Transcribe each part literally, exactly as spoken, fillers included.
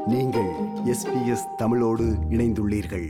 நீங்கள் S B S தமிழோடு இணைந்துள்ளீர்கள்.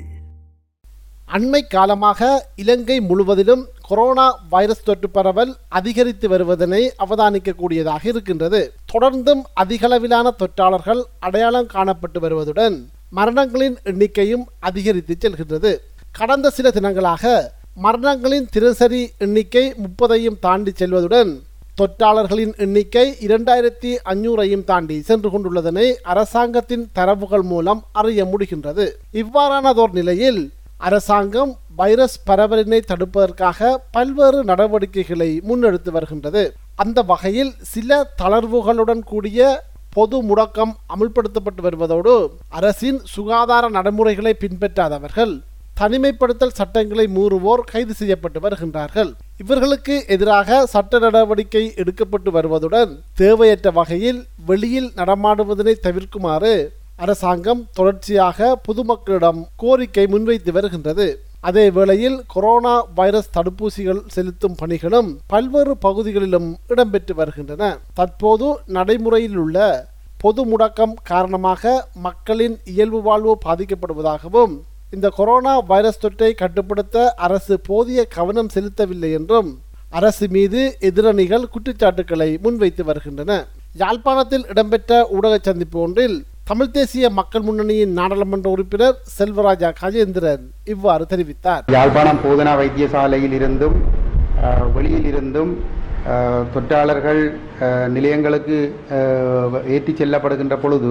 அண்மை காலமாக இலங்கை முழுவதிலும் கொரோனா வைரஸ் தொற்று பரவல் அதிகரித்து வருவதனை அவதானிக்கக்கூடியதாக இருக்கின்றது. தொடர்ந்தும் அதிகளவிலான தொற்றாளர்கள் அடையாளம் காணப்பட்டு வருவதுடன் மரணங்களின் எண்ணிக்கையும் அதிகரித்து செல்கின்றது. கடந்த சில தினங்களாக மரணங்களின் தினசரி எண்ணிக்கை முப்பதையும் தாண்டி செல்வதுடன் தொற்றாளர்களின் எண்ணிக்கை இரண்டாயிரத்தி ஐநூறையும் தாண்டி சென்று கொண்டுள்ளதனை அரசாங்கத்தின் தரவுகள் மூலம் அறிய முடிகின்றது. இவ்வாறானதோர் நிலையில் அரசாங்கம் வைரஸ் பரவலினை தடுப்பதற்காக பல்வேறு நடவடிக்கைகளை முன்னெடுத்து வருகின்றது. அந்த வகையில் சில தளர்வுகளுடன் கூடிய பொது முடக்கம் அமுல்படுத்தப்பட்டு வருவதோடு அரசின் சுகாதார நடைமுறைகளை பின்பற்றாதவர்கள், தனிமைப்படுத்தல் சட்டங்களை மீறுவோர் கைது செய்யப்பட்டு வருகின்றார்கள். இவர்களுக்கு எதிராக சட்ட நடவடிக்கை எடுக்கப்பட்டு வருவதுடன் தேவையற்ற வகையில் வெளியில் நடமாடுவதனை தவிர்க்குமாறு அரசாங்கம் தொடர்ச்சியாக பொதுமக்களிடம் கோரிக்கை முன்வைத்து வருகின்றது. அதே வேளையில் கொரோனா வைரஸ் தடுப்பூசிகள் செலுத்தும் பணிகளும் பல்வேறு பகுதிகளிலும் இடம்பெற்று வருகின்றன. தற்போது நடைமுறையில் உள்ள பொது முடக்கம் காரணமாக மக்களின் இயல்பு வாழ்வு பாதிக்கப்படுவதாகவும் இந்த கொரோனா வைரஸ் தொற்றை கட்டுப்படுத்த அரசு போதிய கவனம் செலுத்தவில்லை என்றும் அரசு மீது எதிரணிகள் குற்றச்சாட்டுக்களை முன்வைத்து வருகின்றன. யாழ்ப்பாணத்தில் இடம்பெற்ற ஊடக சந்திப்பு ஒன்றில் தமிழ் தேசிய மக்கள் முன்னணியின் நாடாளுமன்ற உறுப்பினர் செல்வராஜா கஜேந்திரன் இவ்வாறு தெரிவித்தார். யாழ்ப்பாணம் போதனா வைத்தியசாலையில் இருந்தும் வெளியில் இருந்தும் தொற்றாளர்கள் நிலையங்களுக்கு ஏற்றி செல்லப்படுகின்ற பொழுது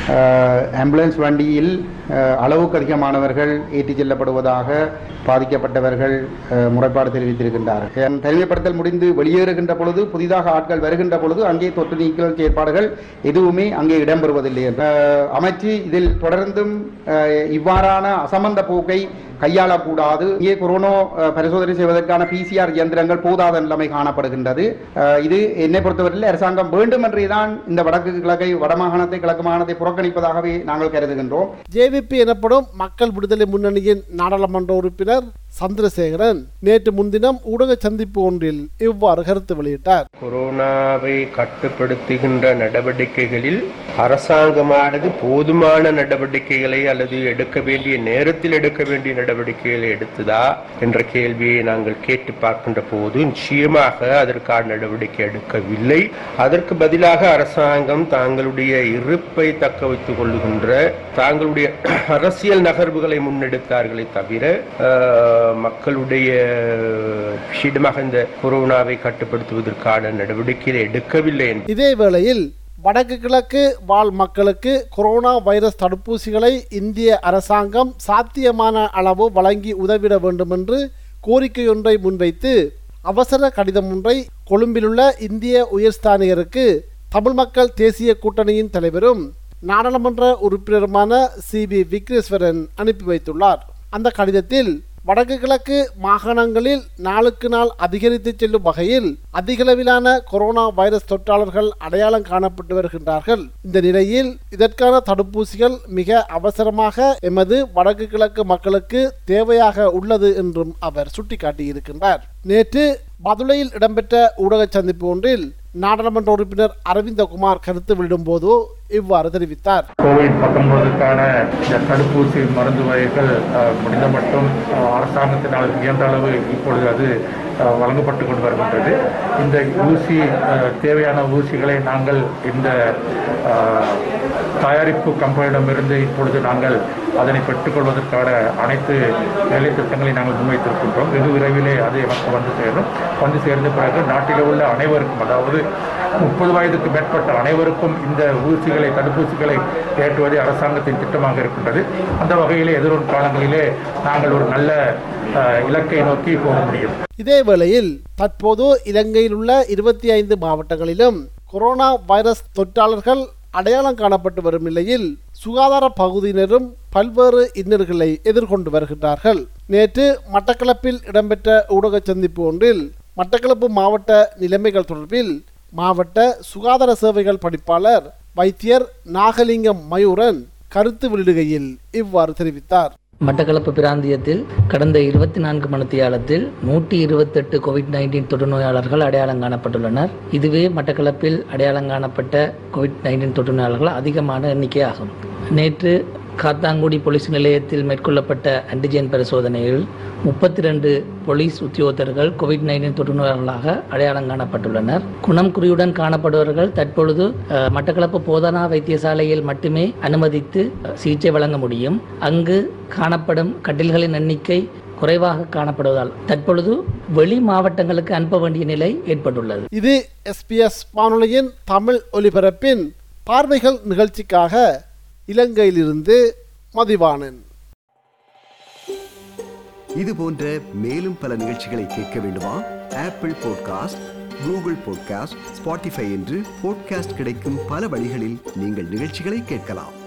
ஆம்புலன்ஸ் வண்டியில் அளவுக்கு அதிகமானவர்கள் ஏற்றி செல்லப்படுவதாக பாதிக்கப்பட்டவர்கள் முறைப்பாடு தெரிவித்திருக்கின்றார்கள். தனிமைப்படுத்தல் முடிந்து வெளியேறுகின்ற பொழுது புதிதாக ஆட்கள் வருகின்ற பொழுது அங்கே தொற்று நீக்கல் செயற்பாடுகள் எதுவுமே அங்கே இடம்பெறுவதில்லை என்று அமைச்சு இதில் தொடர்ந்தும் இவ்வாறான அசம்பந்த போக்கை கையாளக்கூடாது. இங்கே கொரோனா பரிசோதனை செய்வதற்கான பிசிஆர் இயந்திரங்கள் போதாத நிலைமை காணப்படுகின்றது. இது என்னை பொறுத்தவரையில் அரசாங்கம் வேண்டும் என்றேதான் இந்த வடக்கு கிழக்கை வடமாகாணத்தை கிழக்கு மாகாணத்தை புறக்கணிப்பதாகவே நாங்கள் கருதுகின்றோம். ஜேவிபி எனப்படும் மக்கள் விடுதலை முன்னணியின் நாடாளுமன்ற உறுப்பினர் சந்திரசேகரன் நேற்று முன்தினம் ஊடக சந்திப்பு ஒன்றில் இவ்வாறு கருத்து வெளியிட்டார். கொரோனாவை கட்டுப்படுத்துகின்ற நடவடிக்கைகளில் அரசாங்கமானது போதுமான நடவடிக்கைகளை அல்லது எடுக்க வேண்டிய நேரத்தில் எடுக்க வேண்டிய நடவடிக்கைகளை எடுத்ததா என்ற கேள்வியை நாங்கள் கேட்டு பார்க்கின்ற போது நிச்சயமாக அதற்கான நடவடிக்கை எடுக்கவில்லை. அதற்கு பதிலாக அரசாங்கம் தாங்களுடைய இருப்பை தக்க வைத்துக் கொள்ளுகின்ற தாங்களுடைய அரசியல் நகர்வுகளை முன்னெடுத்தார்களே தவிர மக்களுடைய விஷயமாக இந்த கொரோனாவை கட்டுப்படுத்துவதற்கான நடவடிக்கைகளை எடுக்கவில்லை. இதே வேளையில் வடக்கு கிழக்கு வாழ் மக்களுக்கு கொரோனா வைரஸ் தடுப்பூசிகளை இந்திய அரசாங்கம் சாத்தியமான அளவு வழங்கி உதவிட வேண்டும் என்று கோரிக்கையொன்றை முன்வைத்து அவசர கடிதம் ஒன்றை கொழும்பிலுள்ள இந்திய உயர்ஸ்தானிகருக்கு தமிழ் மக்கள் தேசிய கூட்டணியின் தலைவரும் நாடாளுமன்ற உறுப்பினருமான சி பி விக்னேஸ்வரன் அனுப்பி வைத்துள்ளார். அந்த கடிதத்தில் வடக்கு கிழக்கு மாகாணங்களில் நாளுக்கு நாள் அதிகரித்து செல்லும் வகையில் அதிகளவிலான கொரோனா வைரஸ் தொற்றாளர்கள் அடையாளம் காணப்பட்டு வருகின்றார்கள். இந்த நிலையில் இதற்கான தடுப்பூசிகள் மிக அவசரமாக எமது வடக்கு கிழக்கு மக்களுக்கு தேவையாக உள்ளது என்றும் அவர் சுட்டிக்காட்டியிருக்கின்றார். நேற்று பதுளையில் இடம்பெற்ற ஊடக சந்திப்பு ஒன்றில் நாடாளுமன்ற உறுப்பினர் அரவிந்தகுமார் கருத்து வெளியிடும் போது இவ்வாறு தெரிவித்தார். கோவிட் பத்தொன்பதுக்கான தடுப்பூசி மருந்து வகைகள் முடிந்த மட்டும் அரசாங்கத்தினால் இயன்ற அளவு இப்பொழுது அது வழங்கப்பட்டு கொண்டு வருகின்றது. இந்த ஊசி தேவையான ஊசிகளை நாங்கள் இந்த தயாரிப்பு கம்பெனியிடமிருந்து இப்பொழுது நாங்கள் அதனை பெற்றுக்கொள்வதற்கான அனைத்து வேலை திட்டங்களை நாங்கள் முன்வைத்திருக்கின்றோம். வெகு விரைவிலே அது நமக்கு வந்து சேரும். வந்து சேர்ந்த பிறகு நாட்டில் உள்ள அனைவருக்கும், அதாவது முப்பது வயதுக்கு மேற்பட்ட அனைவருக்கும் இந்த ஊசிகளை தடுப்பூசிகளை ஏற்றுவதே அரசாங்கத்தின் திட்டமாக இருக்கின்றது. அந்த வகையிலே எதிர்வரும் காலங்களிலே நாங்கள் ஒரு நல்ல இலக்கை நோக்கி போக முடியும். இதே வேளையில் தற்போது இலங்கையில் உள்ள இருபத்தி ஐந்து மாவட்டங்களிலும் கொரோனா வைரஸ் தொற்றாளர்கள் அடையாளம் காணப்பட்டு வரும் நிலையில் சுகாதார பகுதியினரும் பல்வேறு இன்னல்களை எதிர்கொண்டு வருகின்றார்கள். நேற்று மட்டக்களப்பில் இடம்பெற்ற ஊடக சந்திப்பு ஒன்றில் மட்டக்களப்பு மாவட்ட நிலைமைகள் தொடர்பில் மாவட்ட சுகாதார சேவைகள் படிப்பாளர் வைத்தியர் நாகலிங்கம் மயூரன் கருத்து வெளியிடுகையில் இவ்வாறு தெரிவித்தார். மட்டக்களப்பு பிராந்தியத்தில் கடந்த இருபத்தி நான்கு மணித்தியாலத்தில் நூற்றி இருபத்தெட்டு கோவிட் நைன்டீன் தொற்று நோயாளர்கள் அடையாளம் காணப்பட்டுள்ளனர். இதுவே மட்டக்களப்பில் அடையாளம் காணப்பட்ட கோவிட் நைன்டீன் தொற்று நோயாளர்கள் அதிகமான எண்ணிக்கை ஆகும். நேற்று காத்தாங்குடி போலீஸ் நிலையத்தில் மேற்கொள்ளப்பட்ட ஆன்டிஜென் பரிசோதனையில் முப்பத்தி ரெண்டு போலீஸ் உத்தியோகத்தர்கள் கோவிட் நைன்டீன் தொற்று நோயாளர்களாக அடையாளம் காணப்பட்டுள்ளனர். குணம் குறியுடன் காணப்படுபவர்கள் தற்பொழுது மட்டக்களப்பு போதனா வைத்தியசாலையில் மட்டுமே அனுமதித்து சிகிச்சை வழங்க முடியும். அங்கு காணப்படும் கட்டில்களின் எண்ணிக்கை குறைவாக காணப்படுவதால் தற்பொழுது வெளி மாவட்டங்களுக்கு அனுப்ப வேண்டிய நிலை ஏற்பட்டுள்ளது. இது எஸ்பிஎஸ் வானொலியின் தமிழ் ஒலிபரப்பின் பார்வைகள் நிகழ்ச்சிக்காக இலங்கையிலிருந்து மதிவாணன். இது போன்ற மேலும் பல நிகழ்ச்சிகளை கேட்க வேண்டுமா? Apple podcast, Google podcast, Spotify என்று பாட்காஸ்ட் கிடைக்கும் பல வழிகளில் நீங்கள் நிகழ்ச்சிகளை கேட்கலாம்.